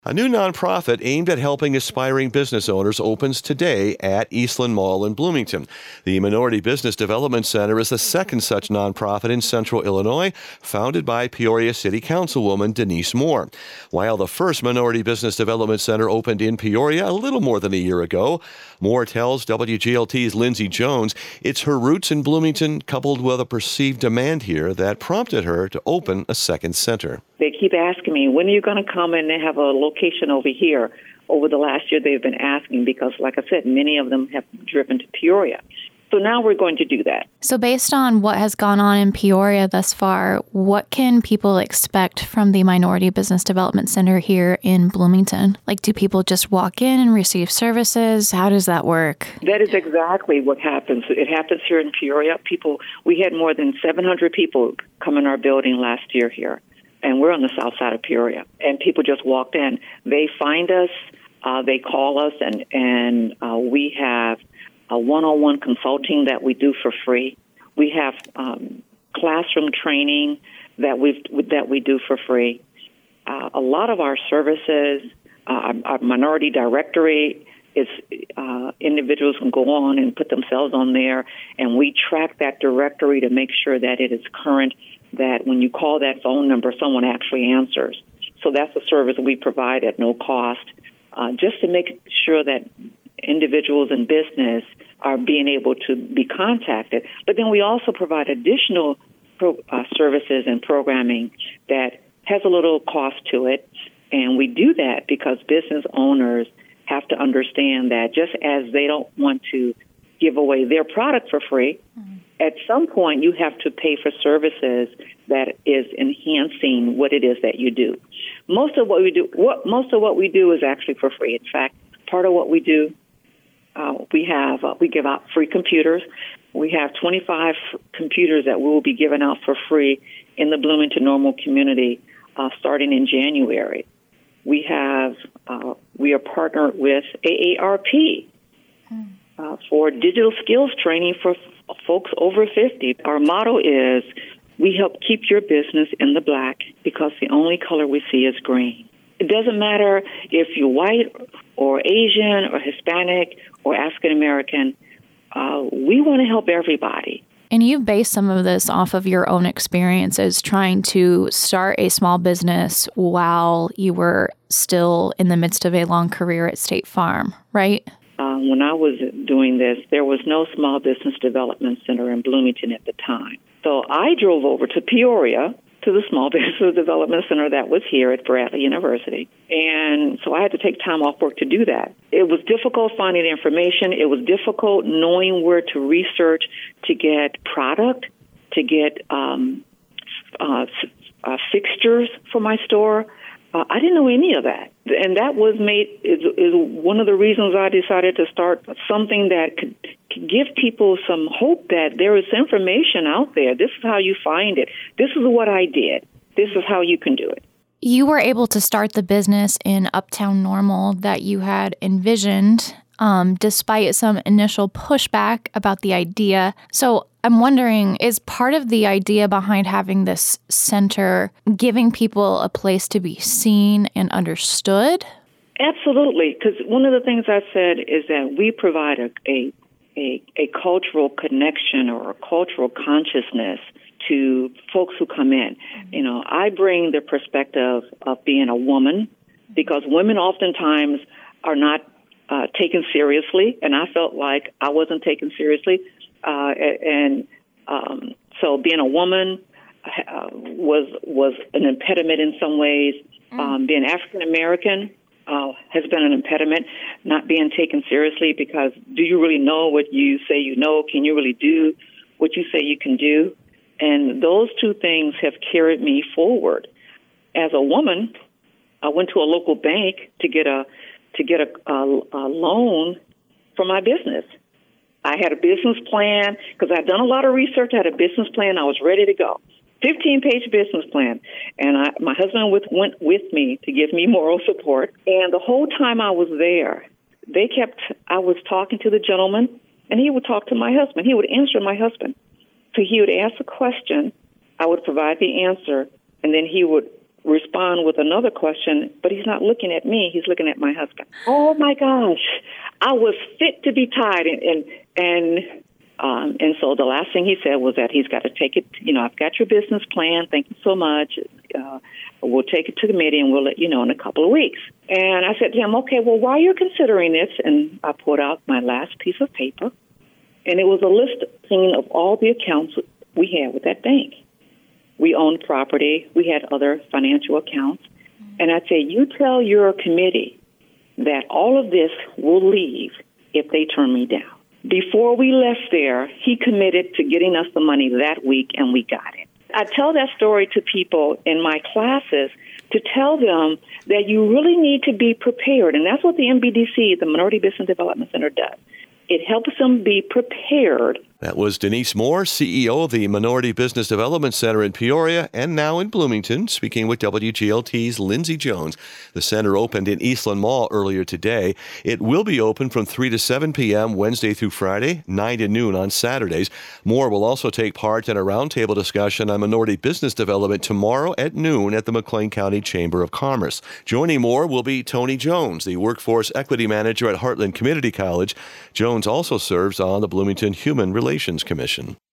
A new nonprofit aimed at helping aspiring business owners opens today at Eastland Mall in Bloomington. The Minority Business Development Center is the second such nonprofit in Central Illinois, founded by Peoria City Councilwoman Denise Moore. While the first Minority Business Development Center opened in Peoria a little more than a year ago, Moore tells WGLT's Lindsay Jones it's her roots in Bloomington coupled with a perceived demand here that prompted her to open a second center. They keep asking me, when are you going to come and have a location over here? Over the last year, they've been asking because, like I said, many of them have driven to Peoria. So now we're going to do that. So based on what has gone on in Peoria thus far, what can people expect from the Minority Business Development Center here in Bloomington? Like, do people just walk in and receive services? How does that work? That is exactly what happens. It happens here in Peoria. We had more than 700 people come in our building last year here. And we're on the south side of Peoria. And people just walked in. They find us, they call us, and we have a one-on-one consulting that we do for free. We have classroom training that we do for free. A lot of our services, our minority directory, is individuals can go on and put themselves on there, and we track that directory to make sure that it is current, that when you call that phone number, someone actually answers. So that's a service we provide at no cost, just to make sure that individuals and business are being able to be contacted. But then we also provide additional services and programming that has a little cost to it. And we do that because business owners have to understand that just as they don't want to give away their product for free, at some point you have to pay for services that is enhancing what it is that you do. Most of what we do is actually for free. In fact, part of what we do, we give out free computers. We have 25 computers that we will be giving out for free in the Bloomington Normal community starting in January. We are partnered with AARP for digital skills training for folks over 50. Our motto is, we help keep your business in the black because the only color we see is green. It doesn't matter if you're white or Asian or Hispanic or African American. We want to help everybody. And you've based some of this off of your own experiences trying to start a small business while you were still in the midst of a long career at State Farm, right? When I was doing this, there was no small business development center in Bloomington at the time. So I drove over to Peoria to the Small Business Development Center that was here at Bradley University. And so I had to take time off work to do that. It was difficult finding information. It was difficult knowing where to research to get product, to get fixtures for my store. I didn't know any of that. And that is one of the reasons I decided to start something that could give people some hope that there is information out there. This is how you find it. This is what I did. This is how you can do it. You were able to start the business in Uptown Normal that you had envisioned, despite some initial pushback about the idea. So I'm wondering, is part of the idea behind having this center giving people a place to be seen and understood? Absolutely, because one of the things I said is that we provide a cultural connection or a cultural consciousness to folks who come in. You know, I bring the perspective of being a woman because women oftentimes are not taken seriously, and I felt like I wasn't taken seriously. So being a woman was an impediment in some ways. Being African American has been an impediment, not being taken seriously because do you really know what you say you know? Can you really do what you say you can do? And those two things have carried me forward. As a woman, I went to a local bank to get a loan for my business. I had a business plan because I'd done a lot of research. I had a business plan. I was ready to go. 15-page business plan. And my husband went with me to give me moral support. And the whole time I was there, I was talking to the gentleman, and he would talk to my husband. He would answer my husband. So he would ask a question, I would provide the answer, and then he would respond with another question, but he's not looking at me. He's looking at my husband. Oh my gosh, I was fit to be tied, and so the last thing he said was that he's got to take it. I've got your business plan. Thank you so much. We'll take it to the committee and we'll let you know in a couple of weeks. And I said to him, okay, well, while you're considering this, and I pulled out my last piece of paper, and it was a listing of all the accounts we had with that bank. We owned property. We had other financial accounts. And I'd say, you tell your committee that all of this will leave if they turn me down. Before we left there, he committed to getting us the money that week, and we got it. I tell that story to people in my classes to tell them that you really need to be prepared. And that's what the MBDC, the Minority Business Development Center, does. It helps them be prepared. That was Denise Moore, CEO of the Minority Business Development Center in Peoria and now in Bloomington, speaking with WGLT's Lindsay Jones. The center opened in Eastland Mall earlier today. It will be open from 3 to 7 p.m. Wednesday through Friday, 9 to noon on Saturdays. Moore will also take part in a roundtable discussion on minority business development tomorrow at noon at the McLean County Chamber of Commerce. Joining Moore will be Tony Jones, the Workforce Equity Manager at Heartland Community College. Jones also serves on the Bloomington Human Relations Commission.